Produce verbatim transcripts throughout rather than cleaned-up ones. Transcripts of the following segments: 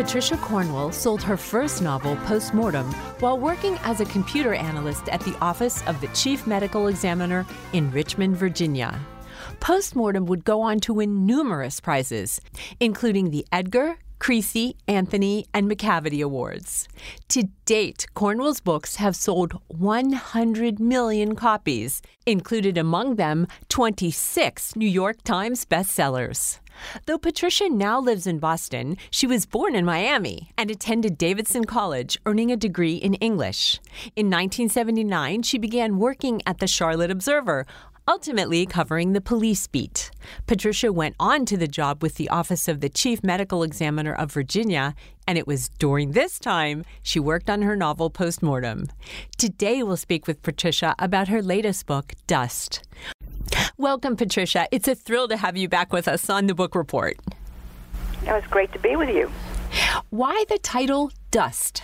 Patricia Cornwell sold her first novel, Postmortem, while working as a computer analyst at the office of the Chief Medical Examiner in Richmond, Virginia. Postmortem would go on to win numerous prizes, including the Edgar, Creasy, Anthony, and McCavity Awards. To date, Cornwell's books have sold one hundred million copies, included among them twenty-six New York Times bestsellers. Though Patricia now lives in Boston, she was born in Miami and attended Davidson College, earning a degree in English. In nineteen seventy-nine, she began working at the Charlotte Observer, ultimately covering the police beat. Patricia went on to the job with the Office of the Chief Medical Examiner of Virginia, and it was during this time she worked on her novel Postmortem. Today we'll speak with Patricia about her latest book, Dust. Welcome, Patricia. It's a thrill to have you back with us on the Book Report. It was great to be with you. Why the title Dust?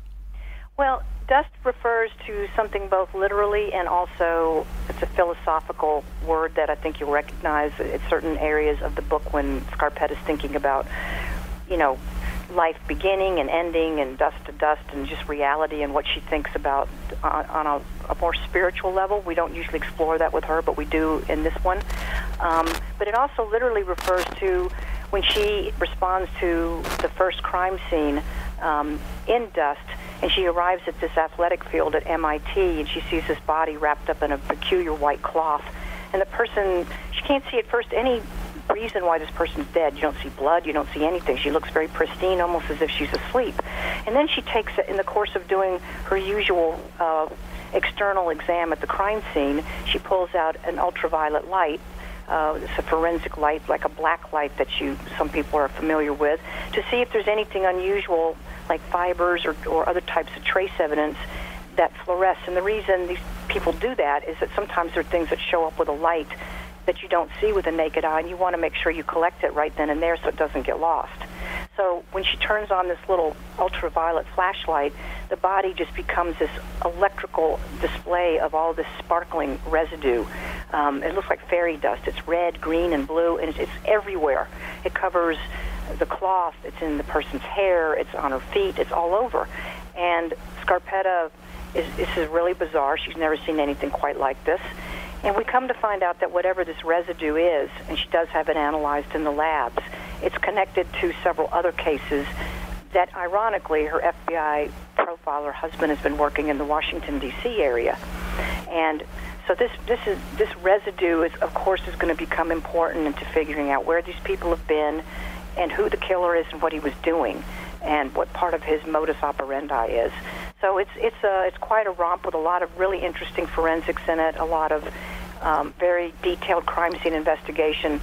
Well, dust refers to something both literally and also it's a philosophical word that I think you'll recognize in certain areas of the book when Scarpetta's thinking about, you know, life beginning and ending and dust to dust and just reality and what she thinks about on, on a, a more spiritual level. We don't usually explore that with her, but we do in this one. Um, but it also literally refers to when she responds to the first crime scene um, in Dust, and she arrives at this athletic field at M I T, and she sees this body wrapped up in a peculiar white cloth. And the person, she can't see at first any reason why this person's dead. You don't see blood, you don't see anything. She looks very pristine, almost as if she's asleep. And then she takes it in the course of doing her usual uh, external exam at the crime scene. She pulls out an ultraviolet light. Uh, it's a forensic light, like a black light that you some people are familiar with, to see if there's anything unusual, like fibers or, or other types of trace evidence that fluoresce. And the reason these people do that is that sometimes there are things that show up with a light that you don't see with the naked eye, and you want to make sure you collect it right then and there so it doesn't get lost. So when she turns on this little ultraviolet flashlight, the body just becomes this electrical display of all this sparkling residue. Um, it looks like fairy dust. It's red, green, and blue, and it's, it's everywhere. It covers the cloth. It's in the person's hair. It's on her feet. It's all over. And Scarpetta, is, this is really bizarre. She's never seen anything quite like this. And we come to find out that whatever this residue is, and she does have it analyzed in the labs, it's connected to several other cases that, ironically, her F B I profile, her husband, has been working in the Washington, D C area. And so this this is this residue, is, of course, is going to become important into figuring out where these people have been and who the killer is and what he was doing and what part of his modus operandi is. So it's it's a it's quite a romp with a lot of really interesting forensics in it, a lot of um, very detailed crime scene investigation,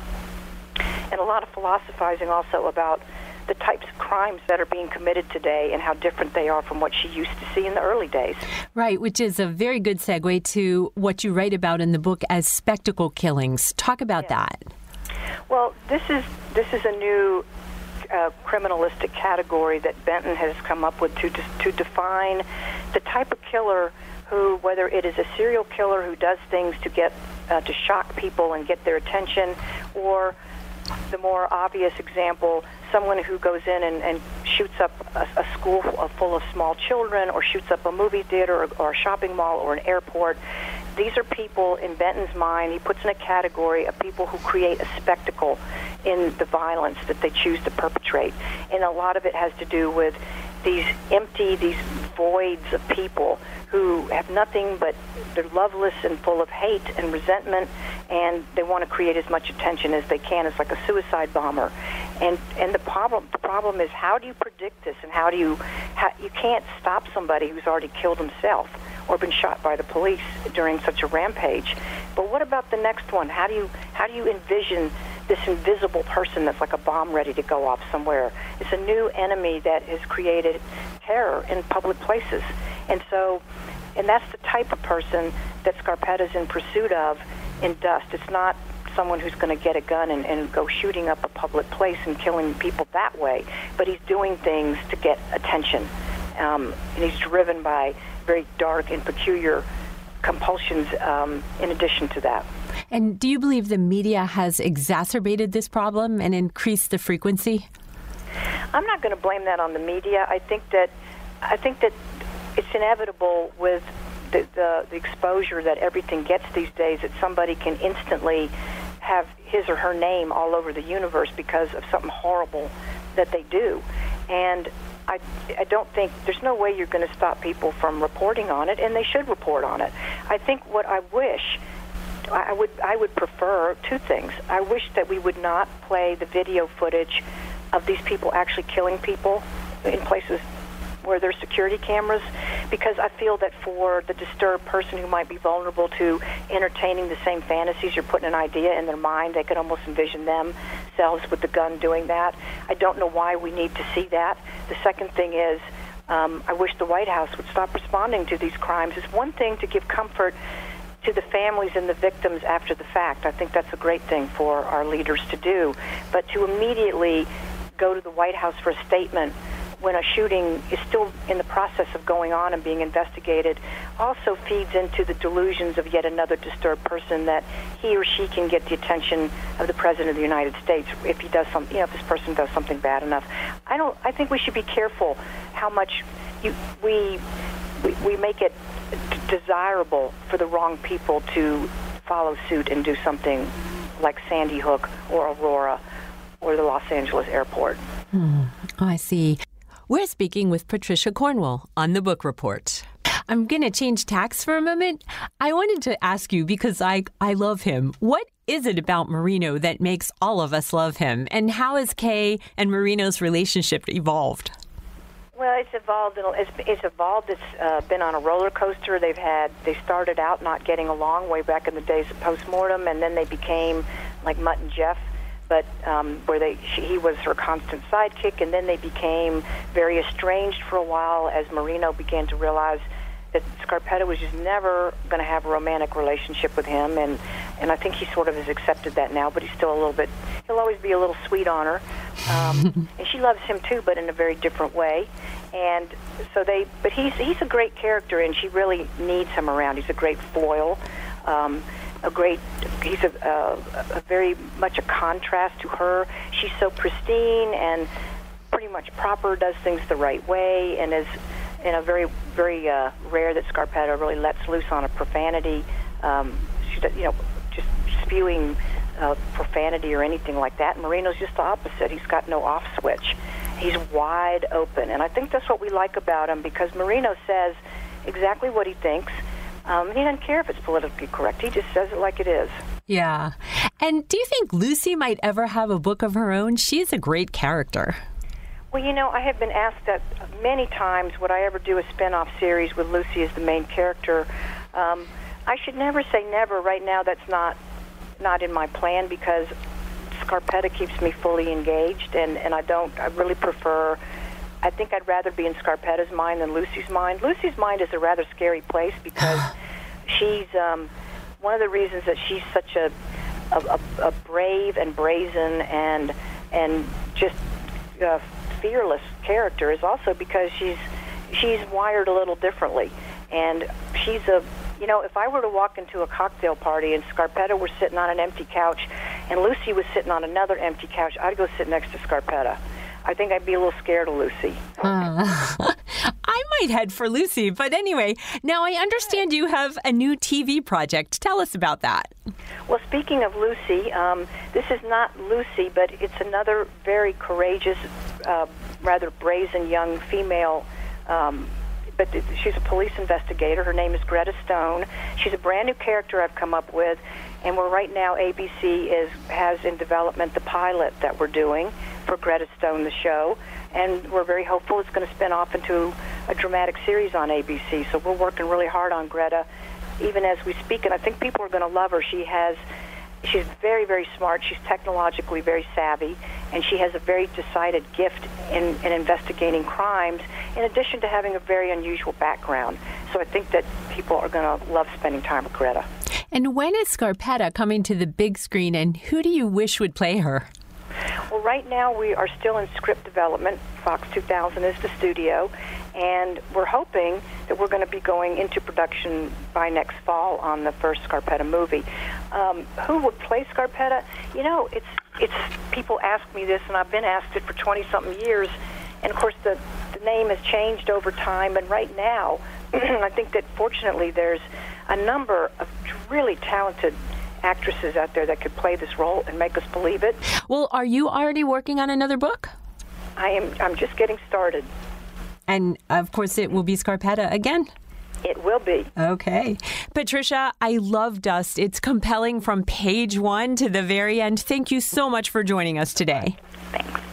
and a lot of philosophizing also about the types of crimes that are being committed today and how different they are from what she used to see in the early days. Right, which is a very good segue to what you write about in the book as spectacle killings. Talk about yeah. that. Well, this is this is a new Uh, criminalistic category that Benton has come up with to to define the type of killer who, whether it is a serial killer who does things to get uh, to shock people and get their attention, or the more obvious example, someone who goes in and, and shoots up a, a school full of small children, or shoots up a movie theater or, or a shopping mall or an airport. These are people, in Benton's mind, he puts in a category of people who create a spectacle in the violence that they choose to perpetrate. And a lot of it has to do with these empty, these voids of people who have nothing but they're loveless and full of hate and resentment, and they want to create as much attention as they can. It's like a suicide bomber. And and the problem the problem is, how do you predict this, and how do you how, you can't stop somebody who's already killed himself or been shot by the police during such a rampage. But what about the next one? How do you how do you envision this invisible person that's like a bomb ready to go off somewhere? It's a new enemy that has created terror in public places. And so, and that's the type of person that Scarpetta's in pursuit of in Dust. It's not someone who's going to get a gun and, and go shooting up a public place and killing people that way, but he's doing things to get attention. Um, and he's driven by very dark and peculiar compulsions um, in addition to that. And do you believe the media has exacerbated this problem and increased the frequency? I'm not going to blame that on the media. I think that I think that it's inevitable with the, the, the exposure that everything gets these days that somebody can instantly have his or her name all over the universe because of something horrible that they do. And I, I don't think, there's no way you're going to stop people from reporting on it, and they should report on it. I think what I wish, I would, I would prefer two things. I wish that we would not play the video footage of these people actually killing people in places where there's security cameras, because I feel that for the disturbed person who might be vulnerable to entertaining the same fantasies, you're putting an idea in their mind, they could almost envision themselves with the gun doing that. I don't know why we need to see that. The second thing is, um, I wish the White House would stop responding to these crimes. It's one thing to give comfort to the families and the victims after the fact. I think that's a great thing for our leaders to do. But to immediately go to the White House for a statement when a shooting is still in the process of going on and being investigated also feeds into the delusions of yet another disturbed person that he or she can get the attention of the President of the United States if he does some, you know, if this person does something bad enough. I don't. I think we should be careful how much you, we, we we make it d- desirable for the wrong people to follow suit and do something like Sandy Hook or Aurora or the Los Angeles airport. Hmm, I see. We're speaking with Patricia Cornwell on The Book Report. I'm going to change tacks for a moment. I wanted to ask you, because I, I love him, what is it about Marino that makes all of us love him? And how has Kay and Marino's relationship evolved? Well, it's evolved. It's, it's evolved. It's uh, been on a roller coaster. They've had. They started out not getting along way back in the days of Postmortem, and then they became like Mutt and Jeff. But um, where they, she, he was her constant sidekick, and then they became very estranged for a while as Marino began to realize that Scarpetta was just never going to have a romantic relationship with him, and, and I think he sort of has accepted that now, but he's still a little bit, he'll always be a little sweet on her. Um, and she loves him too, but in a very different way. And so they, but he's, he's a great character, and she really needs him around. He's a great foil. Um, a great, he's a, a, a very much a contrast to her. She's so pristine and pretty much proper, does things the right way, and is in a very, very uh, rare that Scarpetta really lets loose on a profanity. Um, she, does, you know, just spewing uh, profanity or anything like that. And Marino's just the opposite. He's got no off switch. He's wide open, and I think that's what we like about him, because Marino says exactly what he thinks. Um, he doesn't care if it's politically correct. He just says it like it is. Yeah. And do you think Lucy might ever have a book of her own? She's a great character. Well, you know, I have been asked that many times, would I ever do a spin-off series with Lucy as the main character? Um, I should never say never. Right now, that's not not in my plan, because Scarpetta keeps me fully engaged, and, and I don't, I really prefer... I think I'd rather be in Scarpetta's mind than Lucy's mind. Lucy's mind is a rather scary place, because she's um, one of the reasons that she's such a, a, a brave and brazen and and just uh, fearless character is also because she's she's wired a little differently, and she's a you know if I were to walk into a cocktail party and Scarpetta were sitting on an empty couch and Lucy was sitting on another empty couch, I'd go sit next to Scarpetta. I think I'd be a little scared of Lucy. Uh, I might head for Lucy, but anyway, now I understand you have a new T V project. Tell us about that. Well, speaking of Lucy, um, this is not Lucy, but it's another very courageous, uh, rather brazen young female, um, but she's a police investigator. Her name is Greta Stone. She's a brand new character I've come up with, and we're right now, A B C is has in development the pilot that we're doing for Greta Stone, the show, and we're very hopeful it's going to spin off into a dramatic series on A B C. So we're working really hard on Greta, even as we speak, and I think people are going to love her. She has, she's very, very smart. She's technologically very savvy, and she has a very decided gift in, in investigating crimes, in addition to having a very unusual background. So I think that people are going to love spending time with Greta. And when is Scarpetta coming to the big screen, and who do you wish would play her? Well, right now we are still in script development. Fox two thousand is the studio, and we're hoping that we're going to be going into production by next fall on the first Scarpetta movie. Um, who would play Scarpetta? You know, it's it's people ask me this, and I've been asked it for twenty-something years. And, of course, the, the name has changed over time. And right now, I think that, fortunately, there's a number of really talented actresses out there that could play this role and make us believe it. Well, are you already working on another book? I am. I'm just getting started. And, of course, it will be Scarpetta again? It will be. Okay. Patricia, I love Dust. It's compelling from page one to the very end. Thank you so much for joining us today. Thanks.